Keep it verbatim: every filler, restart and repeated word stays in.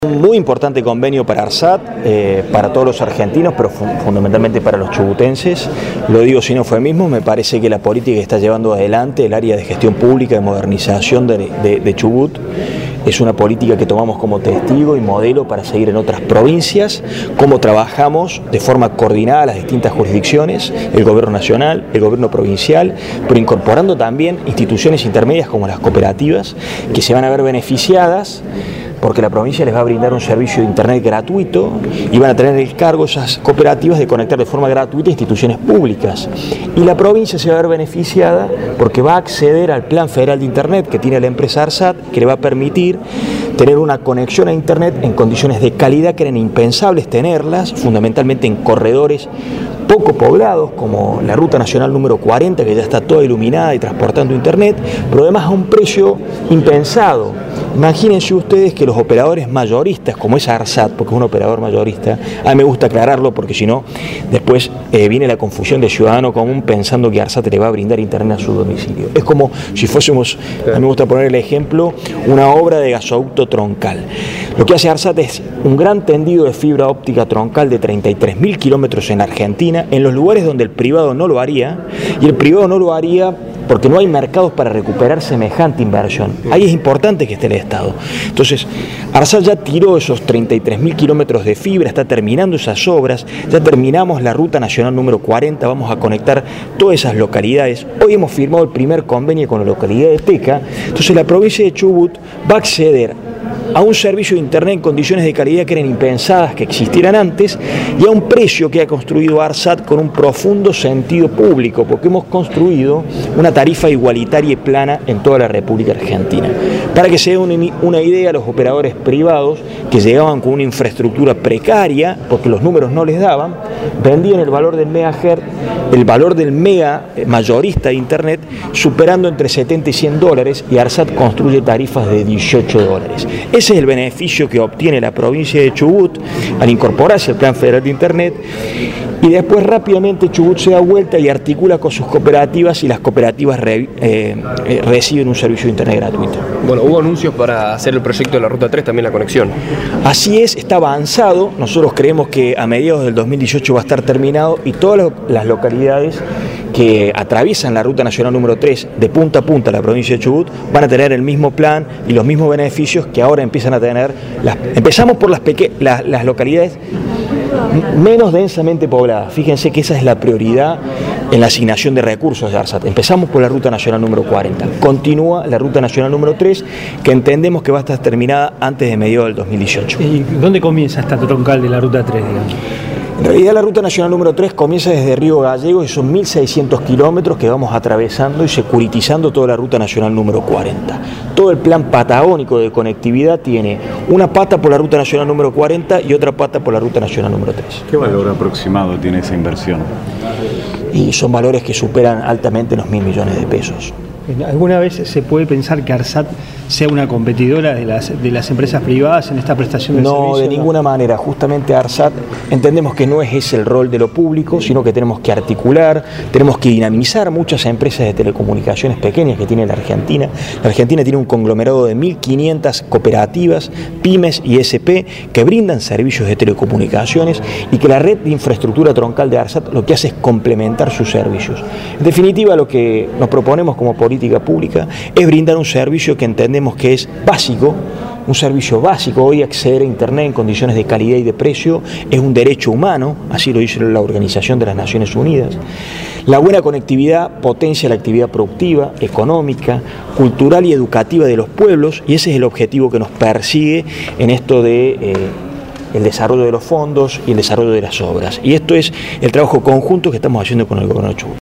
Un muy importante convenio para ARSAT, eh, para todos los argentinos, pero fu fundamentalmente para los chubutenses. Lo digo sin eufemismo, me parece que la política que está llevando adelante el área de gestión pública, de modernización de, de, de Chubut, es una política que tomamos como testigo y modelo para seguir en otras provincias, cómo trabajamos de forma coordinada las distintas jurisdicciones, el gobierno nacional, el gobierno provincial, pero incorporando también instituciones intermedias como las cooperativas, que se van a ver beneficiadas porque la provincia les va a brindar un servicio de internet gratuito y van a tener el cargo esas cooperativas de conectar de forma gratuita instituciones públicas. Y la provincia se va a ver beneficiada porque va a acceder al plan federal de internet que tiene la empresa ARSAT, que le va a permitir tener una conexión a internet en condiciones de calidad que eran impensables tenerlas, fundamentalmente en corredores poco poblados, como la ruta nacional número cuarenta, que ya está toda iluminada y transportando internet, pero además a un precio impensado. Imagínense ustedes que los operadores mayoristas, como es ARSAT, porque es un operador mayorista, a mí me gusta aclararlo porque si no, después eh, viene la confusión de ciudadano común pensando que ARSAT le va a brindar internet a su domicilio. Es como si fuésemos, a mí me gusta poner el ejemplo, una obra de gasoducto troncal. Lo que hace ARSAT es un gran tendido de fibra óptica troncal de treinta y tres mil kilómetros en Argentina, en los lugares donde el privado no lo haría, y el privado no lo haría porque no hay mercados para recuperar semejante inversión. Ahí es importante que esté el Estado. Entonces, ARSAT ya tiró esos treinta y tres mil kilómetros de fibra, está terminando esas obras, ya terminamos la ruta nacional número cuarenta, vamos a conectar todas esas localidades. Hoy hemos firmado el primer convenio con la localidad de Teca, entonces la provincia de Chubut va a acceder a un servicio de internet en condiciones de calidad que eran impensadas que existieran antes y a un precio que ha construido ARSAT con un profundo sentido público, porque hemos construido una tarifa igualitaria y plana en toda la República Argentina. Para que se den una idea, los operadores privados que llegaban con una infraestructura precaria, porque los números no les daban, vendían el valor del megahertz, el valor del mega mayorista de internet, superando entre setenta y cien dólares, y ARSAT construye tarifas de dieciocho dólares. Ese es el beneficio que obtiene la provincia de Chubut al incorporarse al Plan Federal de Internet, y después rápidamente Chubut se da vuelta y articula con sus cooperativas y las cooperativas re, eh, eh, reciben un servicio de Internet gratuito. Bueno, hubo anuncios para hacer el proyecto de la Ruta tres, también la conexión. Así es, está avanzado, nosotros creemos que a mediados del dos mil dieciocho va a estar terminado y todas las localidades que atraviesan la Ruta Nacional número tres de punta a punta la provincia de Chubut van a tener el mismo plan y los mismos beneficios que ahora empiezan a tener. Las, empezamos por las, las, las localidades menos densamente pobladas. Fíjense que esa es la prioridad en la asignación de recursos de ARSAT. Empezamos por la Ruta Nacional número cuarenta. Continúa la Ruta Nacional número tres, que entendemos que va a estar terminada antes de mediados del dos mil dieciocho. ¿Y dónde comienza esta troncal de la Ruta tres, digamos? En realidad la Ruta Nacional número tres comienza desde Río Gallegos y son mil seiscientos kilómetros que vamos atravesando y securitizando toda la Ruta Nacional número cuarenta. Todo el plan patagónico de conectividad tiene una pata por la Ruta Nacional número cuarenta y otra pata por la Ruta Nacional número tres. ¿Qué valor aproximado tiene esa inversión? Y son valores que superan altamente los mil millones de pesos. ¿Alguna vez se puede pensar que ARSAT sea una competidora de las, de las empresas privadas en esta prestación de servicio? No, de ninguna manera. Justamente ARSAT entendemos que no es ese el rol de lo público, sino que tenemos que articular, tenemos que dinamizar muchas empresas de telecomunicaciones pequeñas que tiene la Argentina. La Argentina tiene un conglomerado de mil quinientas cooperativas, pymes y S P que brindan servicios de telecomunicaciones y que la red de infraestructura troncal de ARSAT lo que hace es complementar sus servicios. En definitiva, lo que nos proponemos como política pública es brindar un servicio que entendemos que es básico, un servicio básico. Hoy acceder a Internet en condiciones de calidad y de precio es un derecho humano, así lo dice la Organización de las Naciones Unidas. La buena conectividad potencia la actividad productiva, económica, cultural y educativa de los pueblos, y ese es el objetivo que nos persigue en esto de eh, el desarrollo de los fondos y el desarrollo de las obras. Y esto es el trabajo conjunto que estamos haciendo con el Gobierno de Chubut.